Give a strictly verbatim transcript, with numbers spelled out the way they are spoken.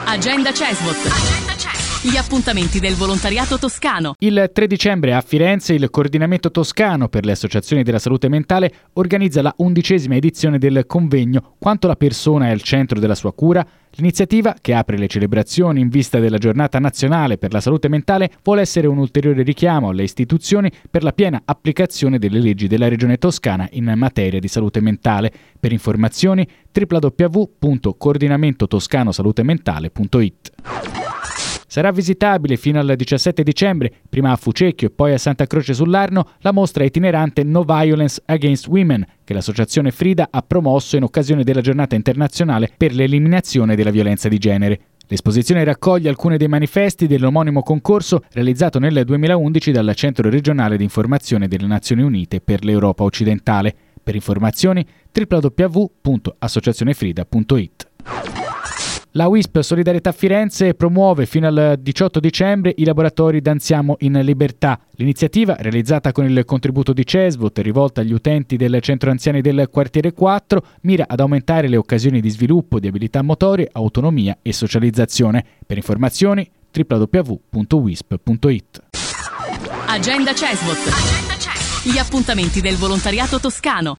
Agenda Cesvot. Agenda Cesvot. Gli appuntamenti del volontariato toscano. Il tre dicembre a Firenze il Coordinamento Toscano per le Associazioni della Salute Mentale organizza la undicesima edizione del convegno Quanto la persona è al centro della sua cura. L'iniziativa, che apre le celebrazioni in vista della Giornata Nazionale per la Salute Mentale, vuole essere un ulteriore richiamo alle istituzioni per la piena applicazione delle leggi della Regione Toscana in materia di salute mentale. Per informazioni w w w punto coordinamento toscano salute mentale punto i t. Sarà visitabile fino al diciassette dicembre, prima a Fucecchio e poi a Santa Croce sull'Arno, la mostra itinerante No Violence Against Women, che l'associazione Frida ha promosso in occasione della Giornata Internazionale per l'eliminazione della violenza di genere. L'esposizione raccoglie alcuni dei manifesti dell'omonimo concorso realizzato nel duemilaundici dal Centro Regionale di Informazione delle Nazioni Unite per l'Europa Occidentale. Per informazioni w w w punto associazione frida punto i t. La W I S P Solidarietà Firenze promuove fino al diciotto dicembre i laboratori Danziamo in Libertà. L'iniziativa, realizzata con il contributo di Cesvot e rivolta agli utenti del centro anziani del quartiere quattro, mira ad aumentare le occasioni di sviluppo di abilità motorie, autonomia e socializzazione. Per informazioni w w w punto wisp punto i t. Agenda Cesvot. Agenda Cesvot. Gli appuntamenti del volontariato toscano.